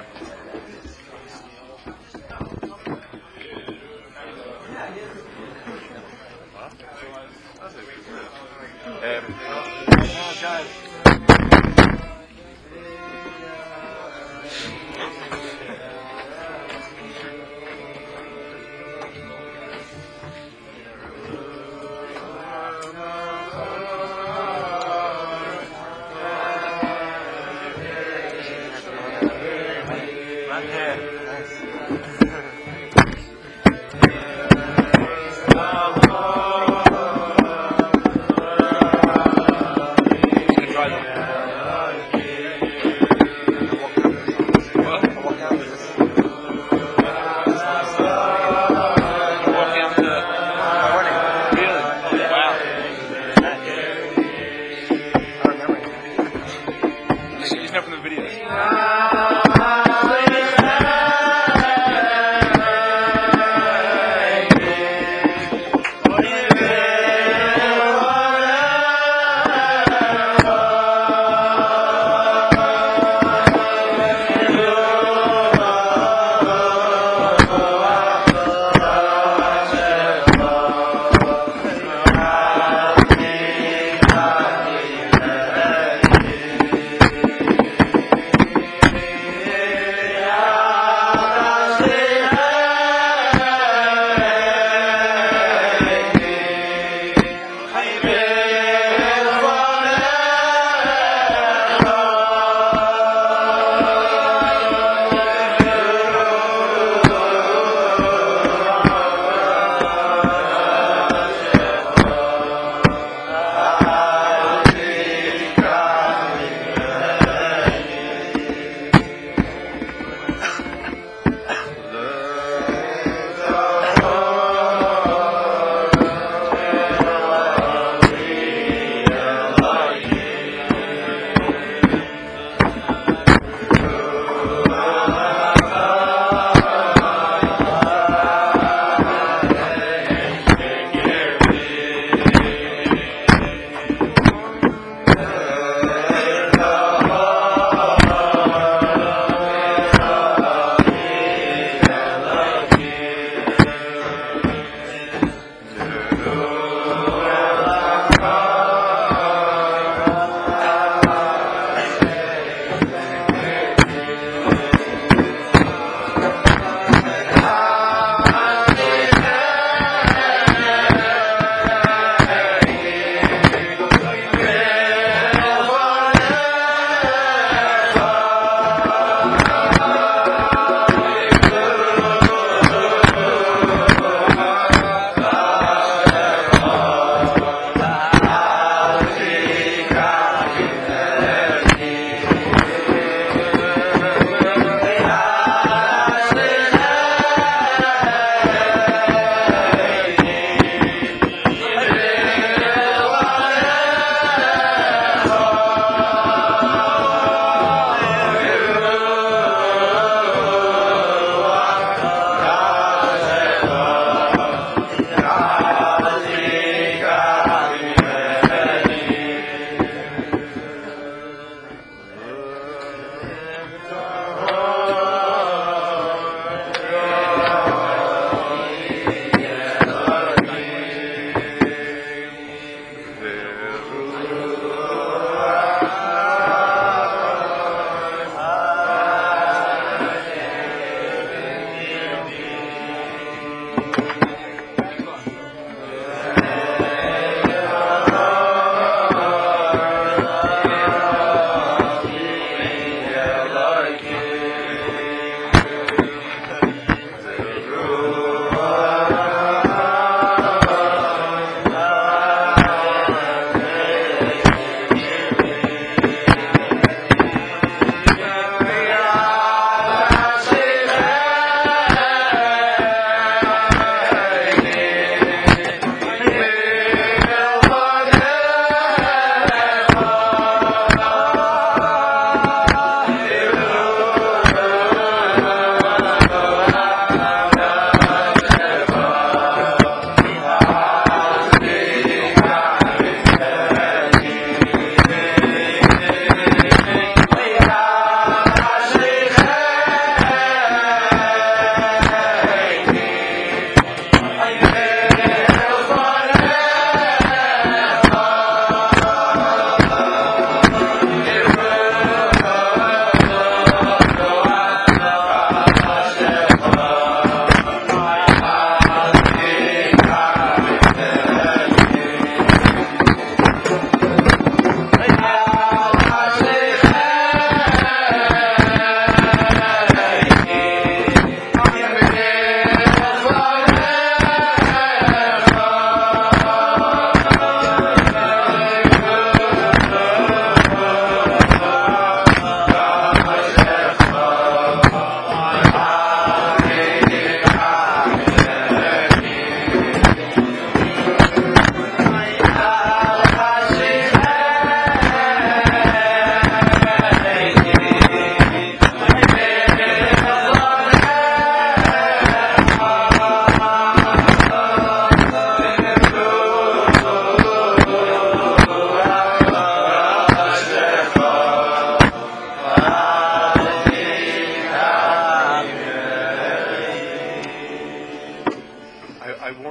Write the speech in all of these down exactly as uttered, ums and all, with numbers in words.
From the videos.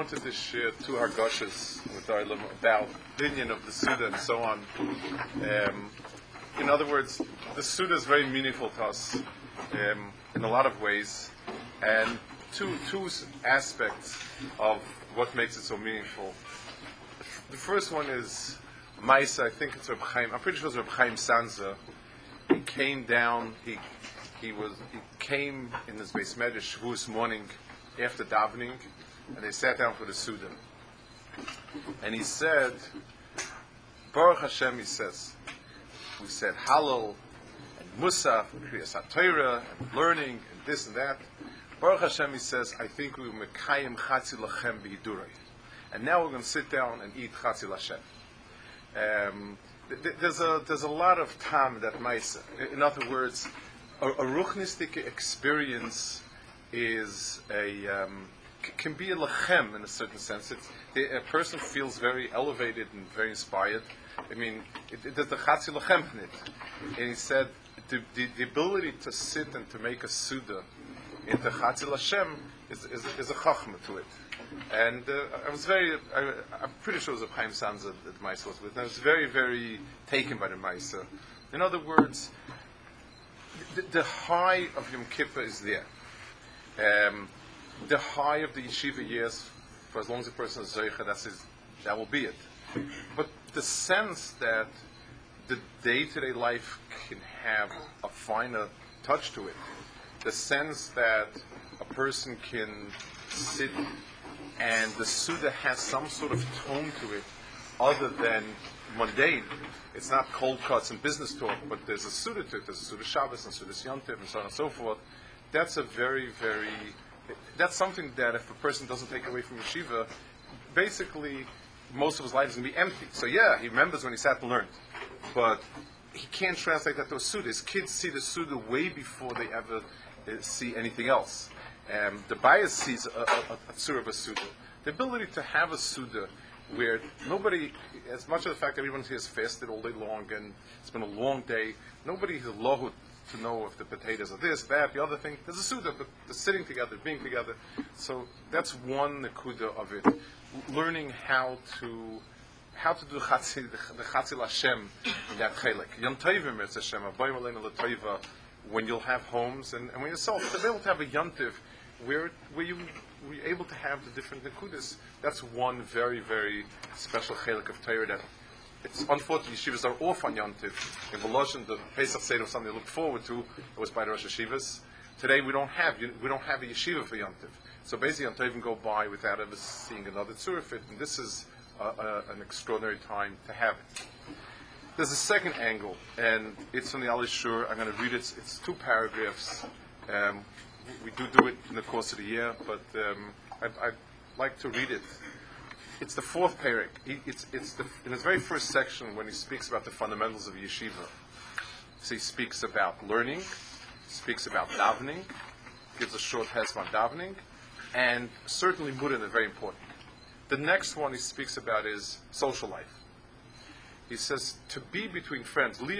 wanted to share two hargoshes with Olam about opinion of the Suda and so on. Um, in other words, the Suda is very meaningful to us um, in a lot of ways, and two two aspects of what makes it so meaningful. The first one is Maisa. I think it's Reb Chaim. I'm pretty sure it's Reb Chaim Sanza. He came down. He he was he came in his Beis Medrash Shavuos morning after davening, and they sat down for the Suda. And he said, Baruch Hashem, he says, we said Hallel and Musaf and Kriyas HaTorah and learning and this and that. Baruch Hashem, he says, I think we mekayim chatzi lachem b'hidurei. And now we're going to sit down and eat chatzi lashem. Um, th- there's a there's a lot of tam that ma'isa. In other words, a, a ruchnistic experience is a um, c- can be a lachem in a certain sense. It's, the, a person feels very elevated and very inspired. I mean, it, it, there's the chatzi lachem in it. And he said the, the the ability to sit and to make a suda into chatzi lashem is, is is a chachma to it. And uh, I was very, I, I'm pretty sure it was a Chaim Sanza that the Maisa was with. And I was very, very taken by the Maisa. In other words, the, the high of Yom Kippur is there. Um, the high of the yeshiva years, for as long as the person is Zoicha, that's his, that will be it. But the sense that the day-to-day life can have a finer touch to it, the sense that a person can sit and the Suda has some sort of tone to it other than mundane. It's not cold cuts and business talk, but there's a Suda to it. There's a Suda Shabbos and Suda Yontiv and so on and so forth. That's a very, very... That's something that if a person doesn't take away from yeshiva, basically most of his life is going to be empty. So yeah, he remembers when he sat and learned. But he can't translate that to a Suda. His kids see the Suda way before they ever uh, see anything else. Um, the bias sees a, a, a tzur of a Suda. The ability to have a Suda where nobody, as much as the fact that everyone here has fasted all day long and it's been a long day, nobody is lohut to know if the potatoes are this, that, the other thing. There's a Suda, but the sitting together, being together. So that's one nekuda of it. Learning how to how to do chatzi, the chatzi Lashem in that chelik. Yom Tovim, it's Hashem, Abayim Aleinu L'Toiva, when you'll have homes and, and when yourself, to be able to have a yontiv where where you were able to have the different nekudas. That's one very, very special chelik of Torah that it's unfortunate yeshivas are off on yontiv. In Voloshin, the Pesach Seder was something to look forward to. It was by the Rosh Yeshivas. Today we don't have we don't have a yeshiva for yontiv. So basically, Yom Tovim go by without ever seeing another tzur of it, and this is uh, uh, an extraordinary time to have it. There's a second angle, and it's from the Ali Shur. I'm going to read it. It's two paragraphs. Um, we do do it in the course of the year, but um, I'd, I'd like to read it. It's the fourth parak. He, it's it's the, in his very first section when he speaks about the fundamentals of yeshiva. So he speaks about learning, speaks about davening, gives a short hesed on davening, and certainly Murin is very important. The next one he speaks about is social life. He says, to be between friends, to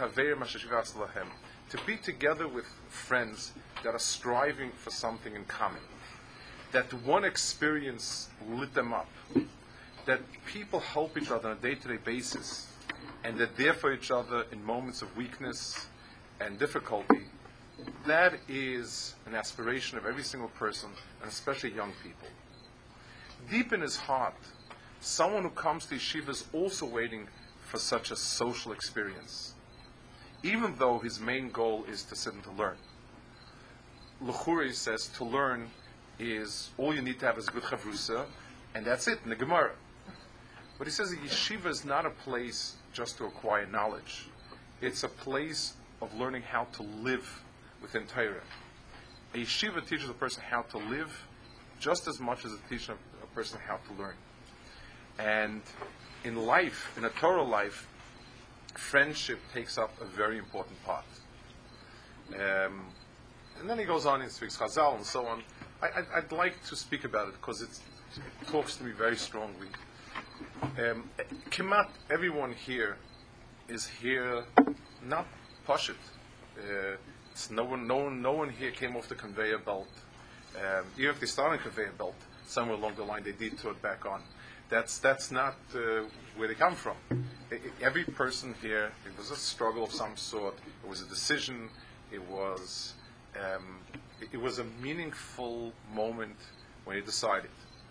be together with friends that are striving for something in common, that one experience lit them up, that people help each other on a day-to-day basis, and they're there for each other in moments of weakness and difficulty. That is an aspiration of every single person, and especially young people. Deep in his heart, someone who comes to yeshiva is also waiting for such a social experience, even though his main goal is to sit and to learn. L'churi says to learn is all you need to have is a good chavrusa, and that's it in the Gemara. But he says that yeshiva is not a place just to acquire knowledge. It's a place of learning how to live within Torah. A yeshiva teaches a person how to live just as much as it teaches a person how to learn. And in life, in a Torah life, friendship takes up a very important part. Um, and then he goes on and speaks Chazal and so on. I, I, I'd like to speak about it because it talks to me very strongly. Um, Kemat, everyone here is here not Pashit. Uh, it's no one, no one, no one here came off the conveyor belt. Um, even if they start on the conveyor belt, somewhere along the line they detoured back on. That's that's not uh, where they come from. I, I, every person here, it was a struggle of some sort. It was a decision. It was um, it, it was a meaningful moment when you decided.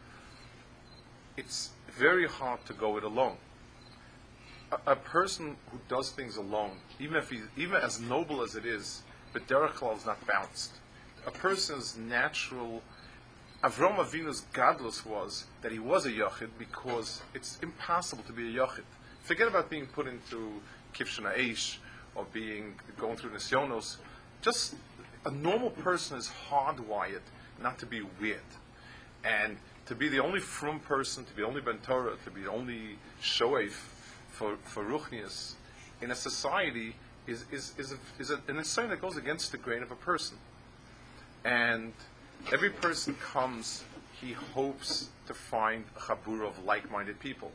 It's very hard to go it alone. A, a person who does things alone, even if he, even as noble as it is, but derech klal is not balanced. A person's natural, Avram Avinu's gadlus was that he was a yachid because it's impossible to be a yachid. Forget about being put into kivshon ha'esh or being going through nisyonos. Just a normal person is hardwired not to be weird, and to be the only frum person, to be the only ben Torah, to be the only shoef for for ruchnius in a society is is is a, is a, an insight that goes against the grain of a person. And every person comes, he hopes to find a chabura of like-minded people.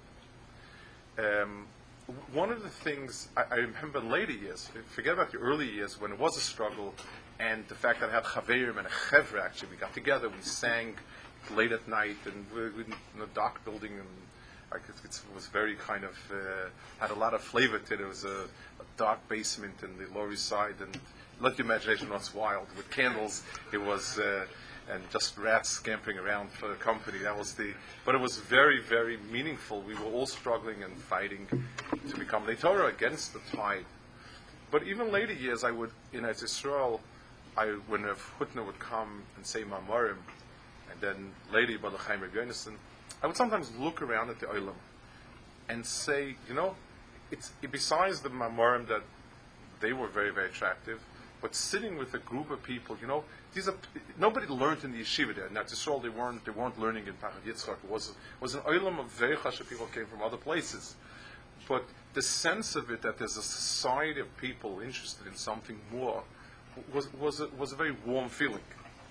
Um, one of the things I, I remember in later years, forget about the early years when it was a struggle, and the fact that I had chaverim and a chevra, actually, we got together, we sang late at night, and we were in a dark building, and like it, it was very kind of, uh, had a lot of flavor to it. It was a, a dark basement in the Lower East Side, and let your imagination runs wild. With candles, it was, uh, and just rats scampering around for the company. That was the, but it was very, very meaningful. We were all struggling and fighting to become the Torah against the tide. But even later years, I would, in Eretz Yisrael, I, when a Hutner would come and say Ma'amorim, and then later Yibal Chaim Reb Yonason, I would sometimes look around at the Olam and say, you know, it's it, besides the Ma'amorim that they were very, very attractive, but sitting with a group of people, you know, these are nobody learned in the yeshiva there. Now, Yisrael, they weren't they weren't learning in Pachad Yitzchak. It was was an olam of very chashuv people came from other places, but the sense of it that there's a society of people interested in something more was was a, was a very warm feeling.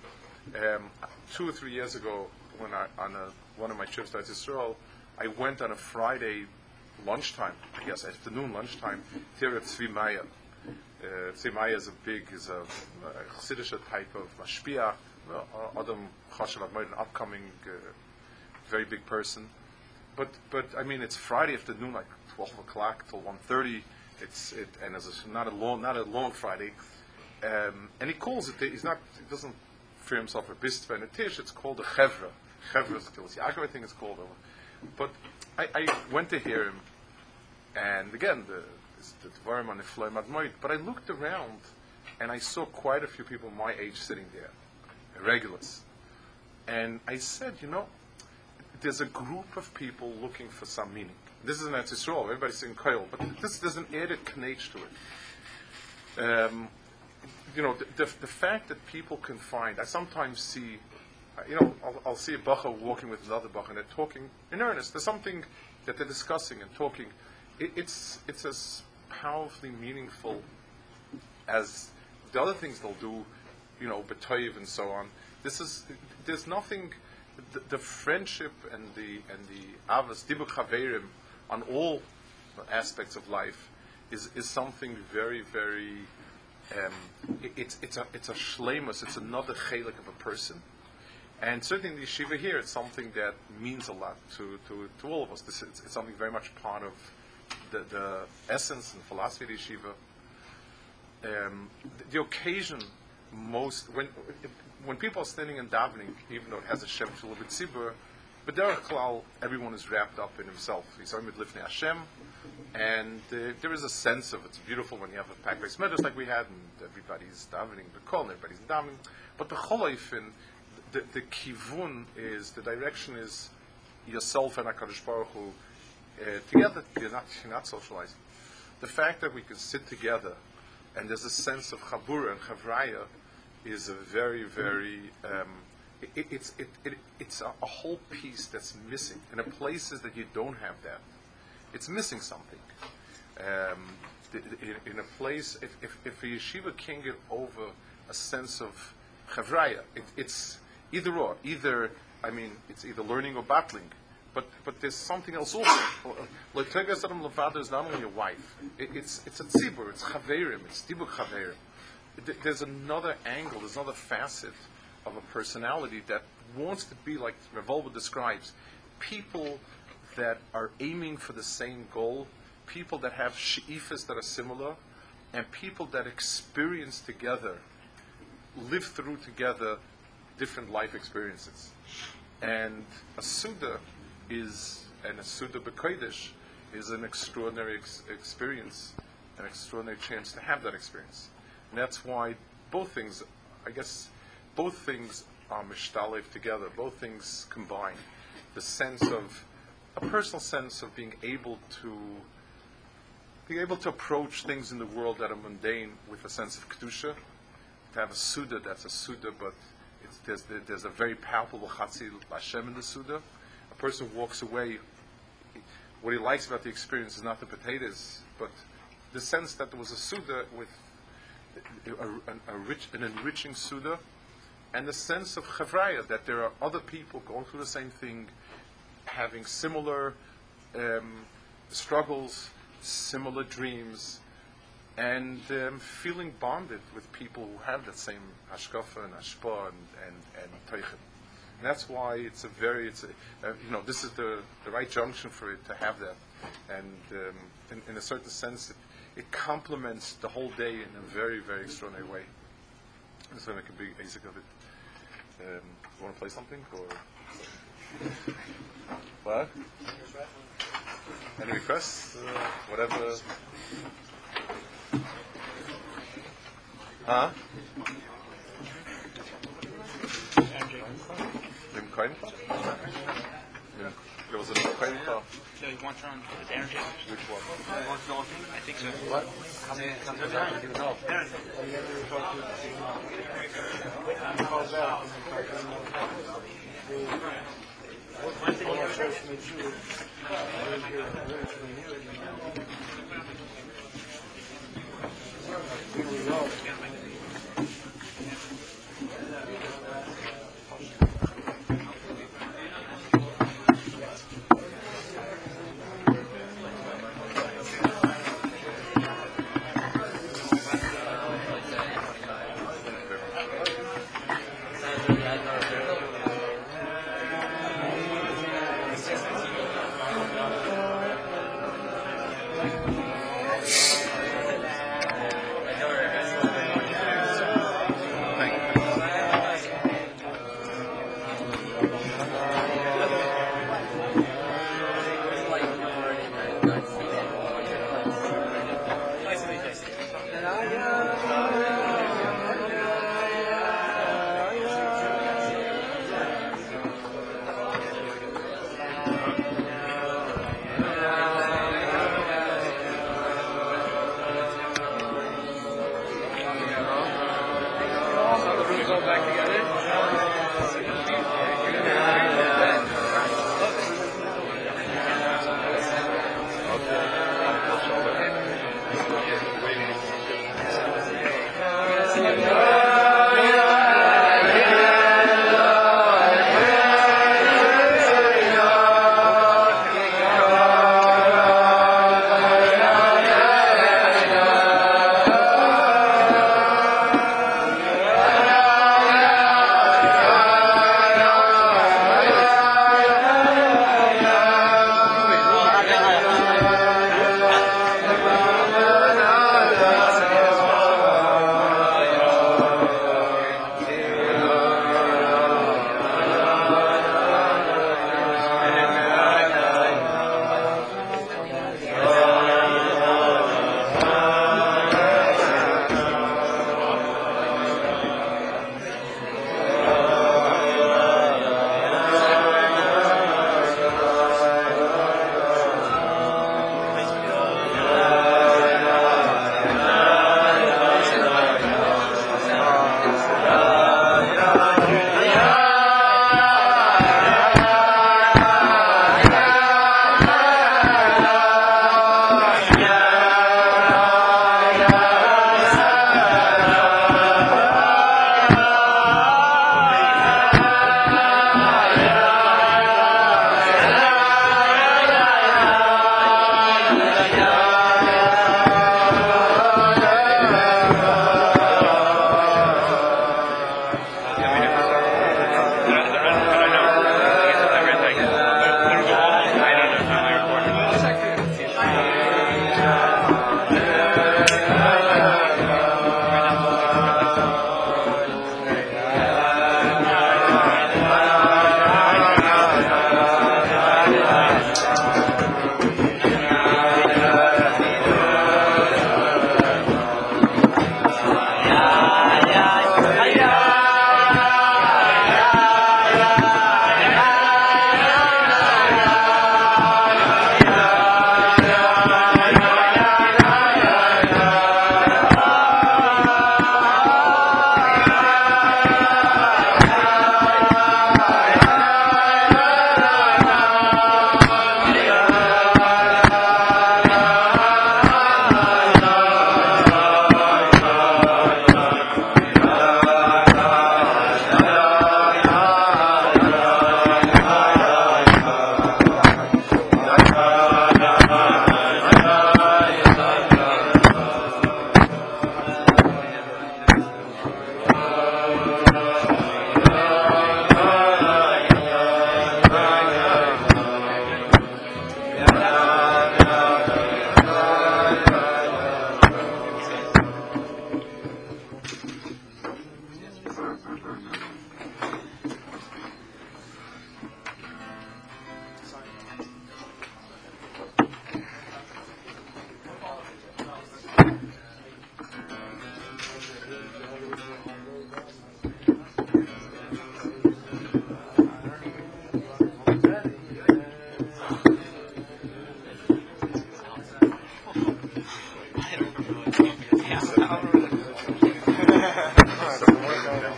Um, two or three years ago, when I on a, one of my trips to Yisrael, I went on a Friday lunchtime, I guess afternoon lunchtime, here at Tzvi Maya. Uh, Tzvi Maya is a big, is a, a Chassidish type of mashpia, uh, Adam Chashav Admoid, an upcoming, uh, very big person. But, but I mean, it's Friday afternoon, like twelve o'clock till one thirty. It's it, and it's not a long, not a long Friday. Um, and he calls it. He's not. He doesn't fear himself a bistva and a tish. It's called a chevra. Chevra skills. Yaakov, I think it's called. But I, I went to hear him, and again the. the Dvarim on the Floim Admoid, but I looked around and I saw quite a few people my age sitting there, regulars. And I said, you know, there's a group of people looking for some meaning. This is an Eretz Yisrael, everybody's saying Koil, but this, there's an added knach to it. Um, you know, the, the, the fact that people can find, I sometimes see, uh, you know, I'll, I'll see a bacha walking with another bacha and they're talking in earnest. There's something that they're discussing and talking. It, it's it's as powerfully meaningful as the other things they'll do, you know, betoiv and so on. This is there's nothing. The, the friendship and the and the avos dibur chaverim on all aspects of life is is something very very. Um, it, it's it's a it's a shleimus. It's another chelik of a person, and certainly in the yeshiva here, it's something that means a lot to to, to all of us. This it's, it's something very much part of the, the essence and philosophy of the yeshiva. Um, the, the occasion most when when people are standing and davening, even though it has a shem shul of tzibur, but derech klal, everyone is wrapped up in himself. He's with lifnei Hashem, and uh, there is a sense of it's beautiful when you have a pack race meadows like we had, and everybody's davening b'kol, and everybody's davening. But the choloifin, the the kivun is the direction is yourself and HaKadosh Baruch Hu. Uh, together, you're not, you're not socializing. The fact that we can sit together and there's a sense of chabura and chavraya is a very, very, um, it, it's it, it, it's a, a whole piece that's missing. In the places that you don't have that, it's missing something. Um, the, in, in a place, if, if, if a yeshiva can get over a sense of chavraya, it, it's either or. Either, I mean, it's either learning or battling. But but there's something else also. Like Tegas Adam Levada is not only a wife. It, it's it's a tzibur. It's chaverim. It's dibur chaverim. There's another angle. There's another facet of a personality that wants to be, like Revolver describes, people that are aiming for the same goal, people that have she'ifas that are similar, and people that experience together, live through together different life experiences. And a Suda is, and a Suda B'Kodesh is an extraordinary ex- experience, an extraordinary chance to have that experience. And that's why both things, I guess, both things are mishtalev together, both things combine. The sense of, a personal sense of being able to, being able to approach things in the world that are mundane with a sense of kedusha, to have a Suda that's a Suda, but it's, there's, there's a very palpable chatzil Hashem in the Suda. A person walks away, what he likes about the experience is not the potatoes, but the sense that there was a Suda with a, a, a rich, an enriching Suda, and the sense of chavraya, that there are other people going through the same thing, having similar um, struggles, similar dreams, and um, feeling bonded with people who have that same hashkafa and hashpa and and, and teichen. And that's why it's a very, it's a, uh, you know, this is the, the right junction for it to have that. And um, in, in a certain sense, it, it complements the whole day in a very, very extraordinary way. That's why I make a big basic of it. Um, you want to play something? Or what? Any requests? Uh, whatever. Huh? Dem Koinfa? There was a Koinfa. No, you want to run the energy? Which one? I think so. What? Come in, come behind, you know.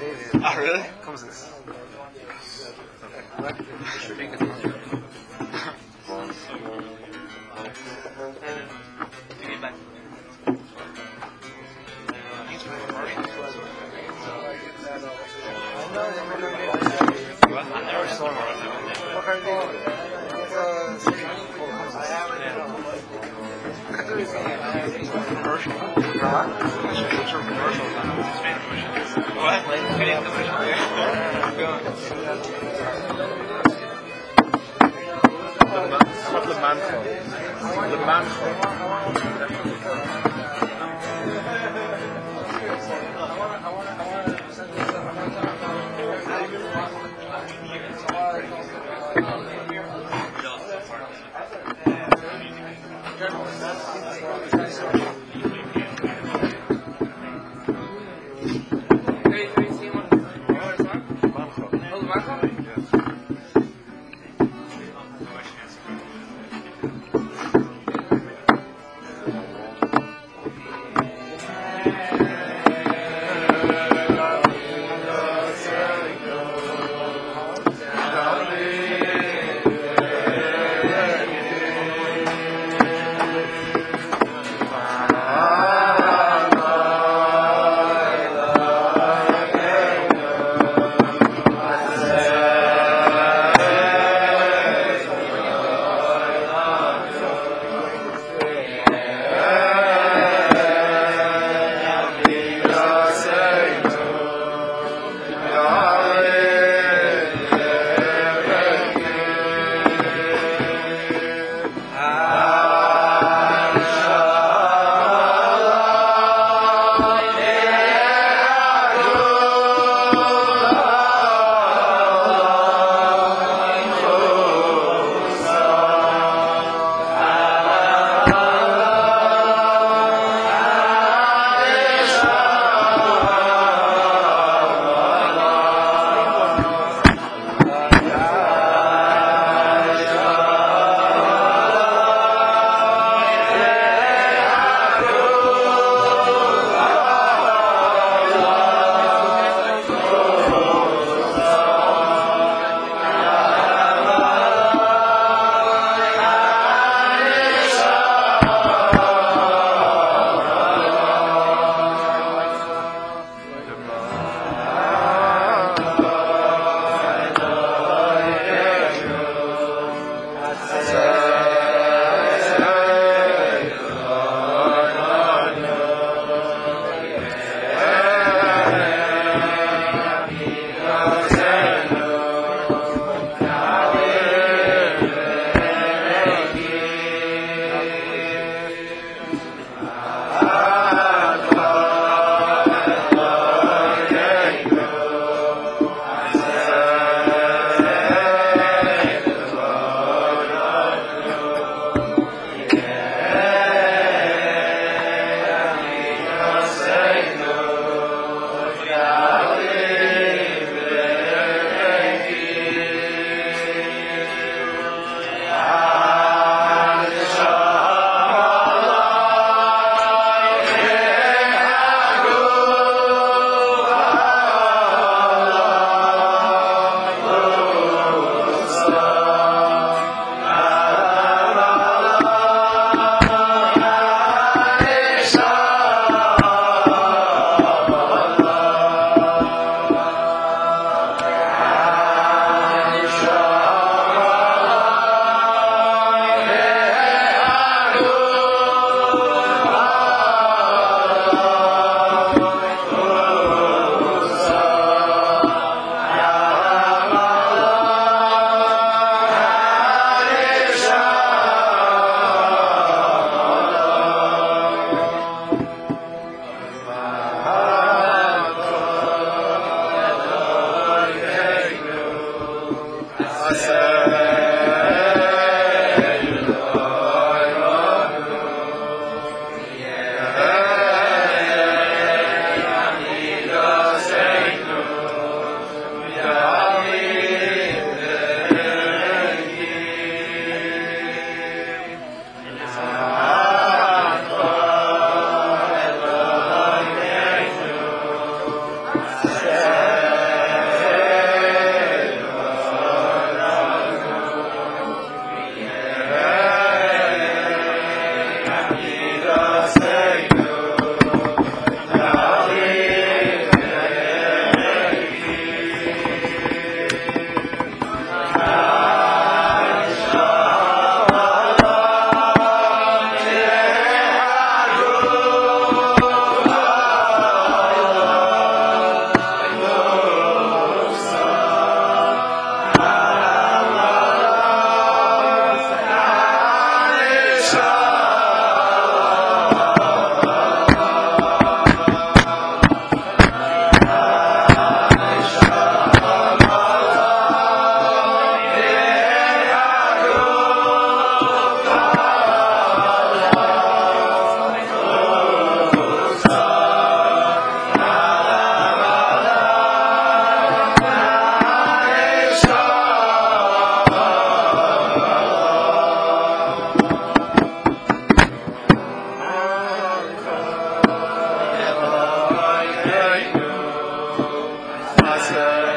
Oh, really? ¿Cómo se dice? What? Video commercial? How about Le Mancho? Le Mancho. Yeah. Yisrael.